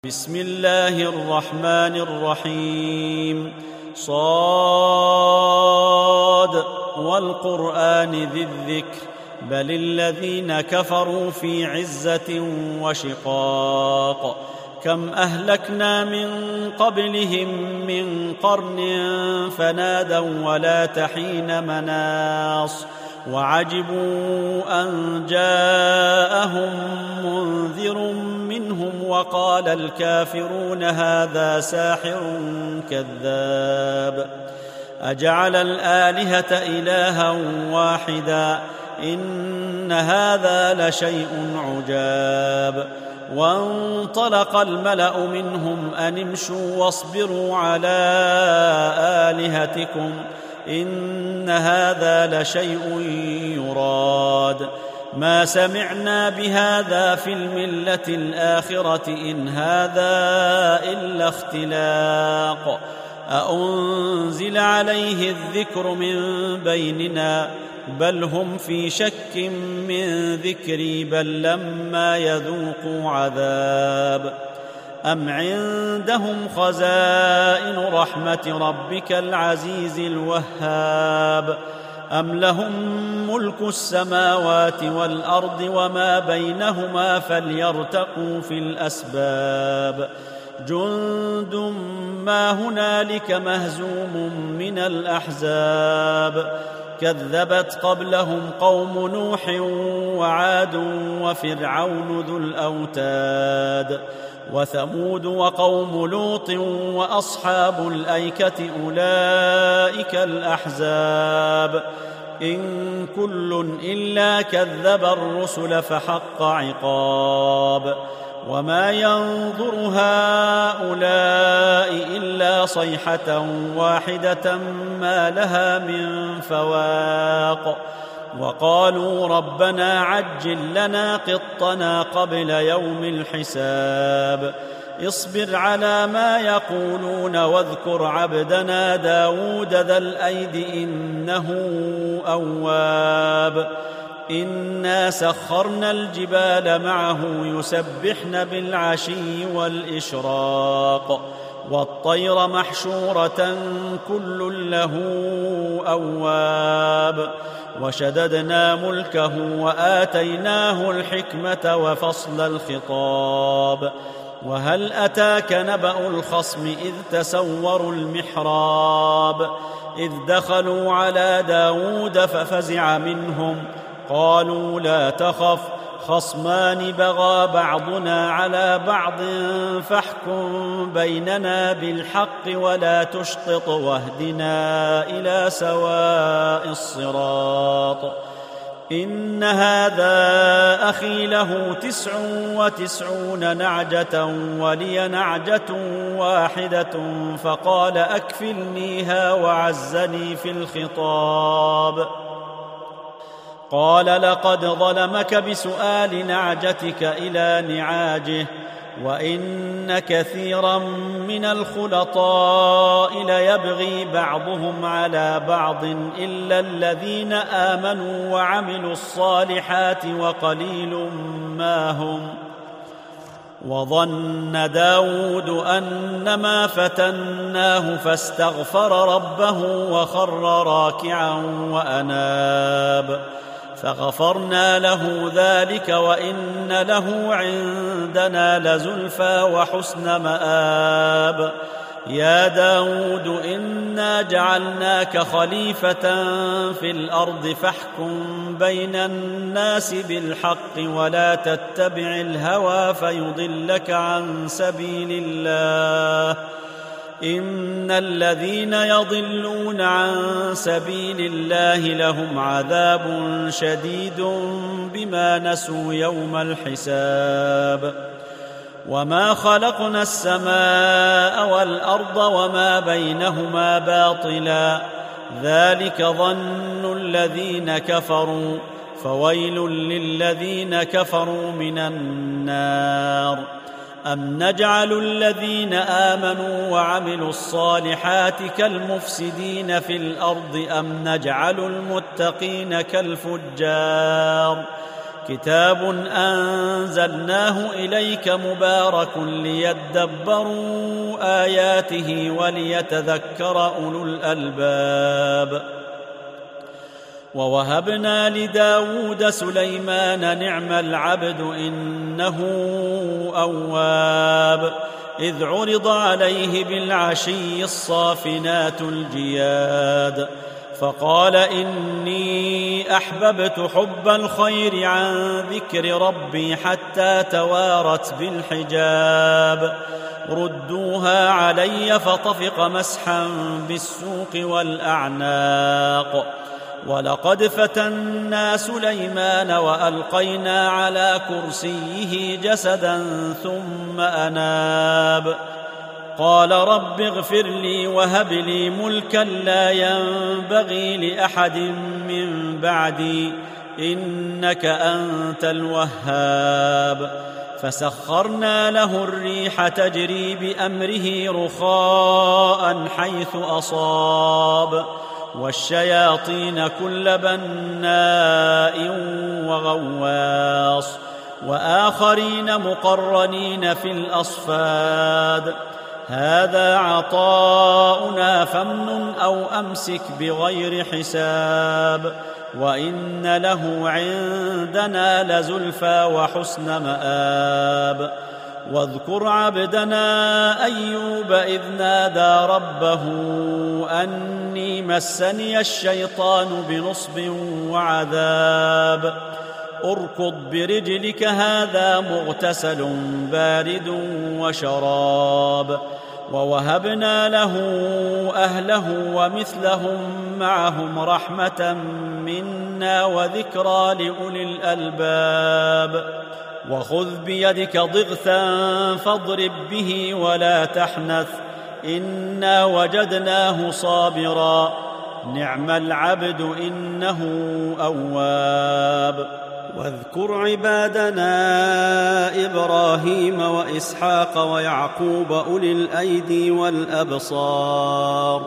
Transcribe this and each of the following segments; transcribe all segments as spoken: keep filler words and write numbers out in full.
بسم الله الرحمن الرحيم. صاد والقرآن ذي الذكر بل الذين كفروا في عزة وشقاق. كم أهلكنا من قبلهم من قرن فنادوا ولا تحين مناص وعجبوا أن جاءهم منذر منهم وقال الكافرون هذا ساحر كذاب. أجعل الآلهة إلها واحدا إن هذا لشيء عجاب. وانطلق الملأ منهم أن امشوا واصبروا على آلهتكم إن هذا لشيء يراد. ما سمعنا بهذا في الملة الآخرة إن هذا إلا اختلاق. أأنزل عليه الذكر من بيننا بل هم في شك من ذكري بل لما يذوقوا عذاب. أم عندهم خزائن رحمة ربك العزيز الوهاب أم لهم ملك السماوات والأرض وما بينهما فليرتقوا في الأسباب. جند ما هنالك مهزوم من الأحزاب. كذبت قبلهم قوم نوح وعاد وفرعون ذو الأوتاد وثمود وقوم لوط وأصحاب الأيكة أولئك الأحزاب. إن كل إلا كذب الرسل فحق عقاب. وما ينظر هؤلاء إلا صيحة واحدة ما لها من فواق. وقالوا ربنا عجل لنا قطنا قبل يوم الحساب. اصبر على ما يقولون واذكر عبدنا داود ذا الأيد إنه أواب. إنا سخرنا الجبال معه يسبحن بالعشي والإشراق والطير محشورة كل له أواب. وشددنا ملكه وآتيناه الحكمة وفصل الخطاب. وهل أتاك نبأ الخصم إذ تسوروا المحراب إذ دخلوا على داود ففزع منهم قالوا لا تخف خصمان بغى بعضنا على بعض فاحكم بيننا بالحق ولا تشطط واهدنا إلى سواء الصراط. إن هذا أخي له تسع وتسعون نعجة ولي نعجة واحدة فقال أكفلنيها وعزني في الخطاب. قال لقد ظلمك بسؤال نعجتك إلى نعاجه وإن كثيرا من الخلطاء ليبغي بعضهم على بعض إلا الذين آمنوا وعملوا الصالحات وقليل ما هم. وظن داود أنما فتناه فاستغفر ربه وخر راكعا وأناب فغفرنا له ذلك وإن له عندنا لزلفى وحسن مآب. يا داود إنا جعلناك خليفة في الأرض فاحكم بين الناس بالحق ولا تتبع الهوى فيضلك عن سبيل الله. إن الذين يضلون عن سبيل الله لهم عذاب شديد بما نسوا يوم الحساب. وما خلقنا السماء والأرض وما بينهما باطلا ذلك ظن الذين كفروا فويل للذين كفروا من النار. أم نجعل الذين آمنوا وعملوا الصالحات كالمفسدين في الأرض أم نجعل المتقين كالفجار. كتاب أنزلناه إليك مبارك ليدبروا آياته وليتذكر أولو الألباب. ووهبنا لداود سليمان نعم العبد إنه أواب إذ عرض عليه بالعشي الصافنات الجياد فقال إني أحببت حب الخير عن ذكر ربي حتى توارت بالحجاب ردوها علي فطفق مسحا بالسوق والأعناق. ولقد فتنا سليمان وألقينا على كرسيه جسدا ثم أناب قال رب اغفر لي وهب لي ملكا لا ينبغي لأحد من بعدي إنك أنت الوهاب. فسخرنا له الريح تجري بأمره رخاء حيث أصاب والشياطين كل بناء وغواص وآخرين مقرنين في الأصفاد هذا عطاؤنا فامنن أو أمسك بغير حساب وإن له عندنا لزلفى وحسن مآب. واذكر عبدنا أيوب إذ نادى ربه أني مسني الشيطان بنصب وعذاب اركض برجلك هذا مغتسل بارد وشراب. ووهبنا له أهله ومثلهم معهم رحمة منا وذكرى لأولي الألباب. وخذ بيدك ضغثا فاضرب به ولا تحنث إنا وجدناه صابرا نعم العبد إنه أواب. واذكر عبادنا إبراهيم وإسحاق ويعقوب أولي الأيدي والأبصار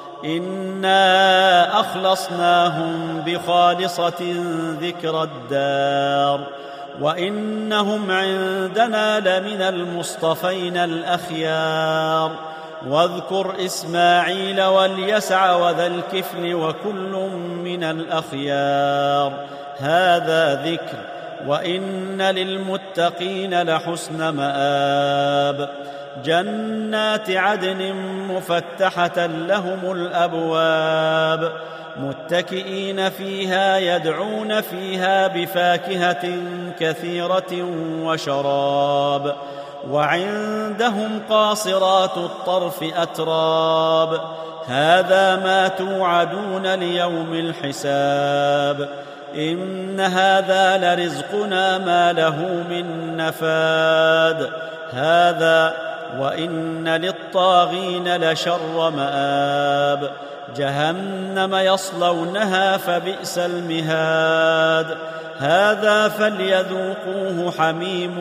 إنا أخلصناهم بخالصة ذكر الدار وإنهم عندنا لمن المصطفين الأخيار. واذكر إسماعيل واليسع وذا الكفل وكل من الأخيار هذا ذكر وإن للمتقين لحسن مآب. جنات عدن مفتحة لهم الأبواب متكئين فيها يدعون فيها بفاكهة كثيرة وشراب وعندهم قاصرات الطرف أتراب هذا ما توعدون ليوم الحساب إن هذا لرزقنا ما له من نفاد هذا وإن للطاغين لشر مآب. جهنم يصلونها فبئس المهاد هذا فليذوقوه حميم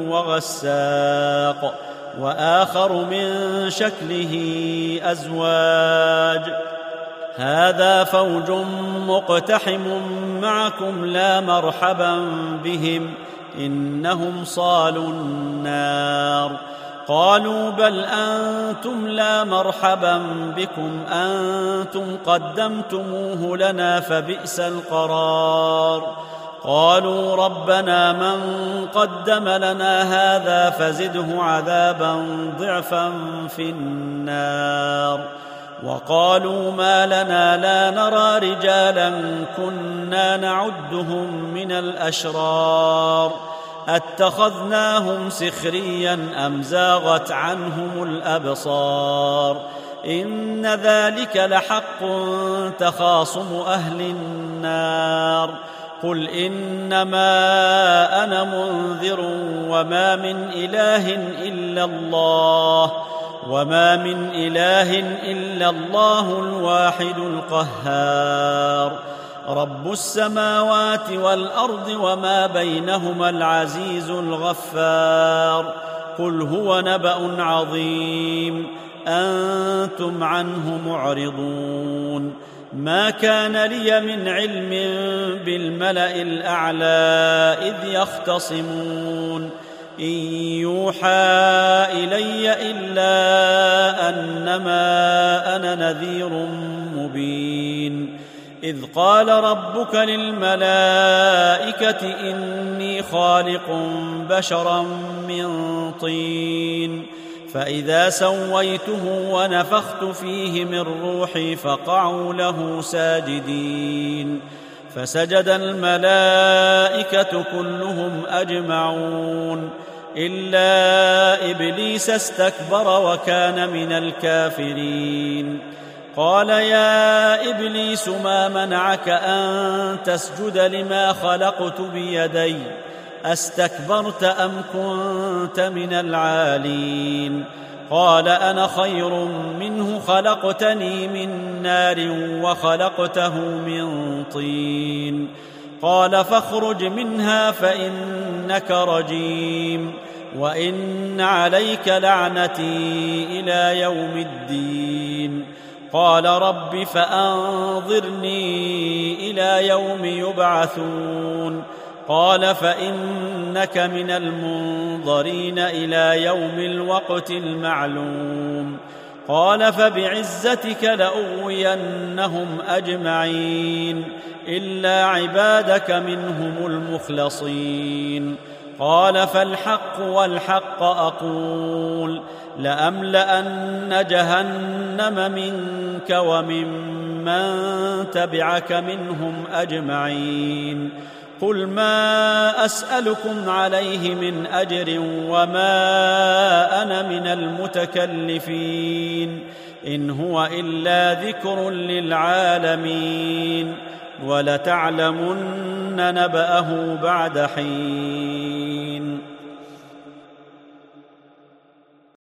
وغساق وآخر من شكله أزواج هذا فوج مقتحم معكم لا مرحبا بهم إنهم صالوا النار. قالوا بل أنتم لا مرحبا بكم أنتم قدمتموه لنا فبئس القرار. قالوا ربنا من قدم لنا هذا فزده عذابا ضعفا في النار. وقالوا ما لنا لا نرى رجالا كنا نعدهم من الأشرار أتخذناهم سخريا أم زاغت عنهم الأبصار إن ذلك لحق تخاصم أهل النار. قل إنما أنا منذر وما من إله إلا الله وما من إله إلا الله الواحد القهار رب السماوات والأرض وما بينهما العزيز الغفار. قل هو نبأ عظيم أنتم عنه معرضون. ما كان لي من علم بالملأ الأعلى إذ يختصمون إن يوحى إلي إلا أنما أنا نذير مبين إذ قال ربك للملائكة إني خالق بشرا من طين فإذا سويته ونفخت فيه من روحي فقعوا له ساجدين فسجد الملائكة كلهم أجمعون إلا إبليس استكبر وكان من الكافرين قال يا إبليس ما منعك أن تسجد لما خلقت بيدي أستكبرت أم كنت من العالين قال أنا خير منه خلقتني من نار وخلقته من طين قال فاخرج منها فإنك رجيم وإن عليك لعنتي إلى يوم الدين قال رب فأنظرني إلى يوم يبعثون قال فإنك من المنظرين إلى يوم الوقت المعلوم قال فبعزتك لأغوينهم أجمعين إلا عبادك منهم المخلصين قال فالحق والحق أقول لأملأن جهنم منك وممن تبعك منهم أجمعين قل ما أسألكم عليه من أجر وما أنا من المتكلفين إن هو إلا ذكر للعالمين ولتعلمن نبأه بعد حين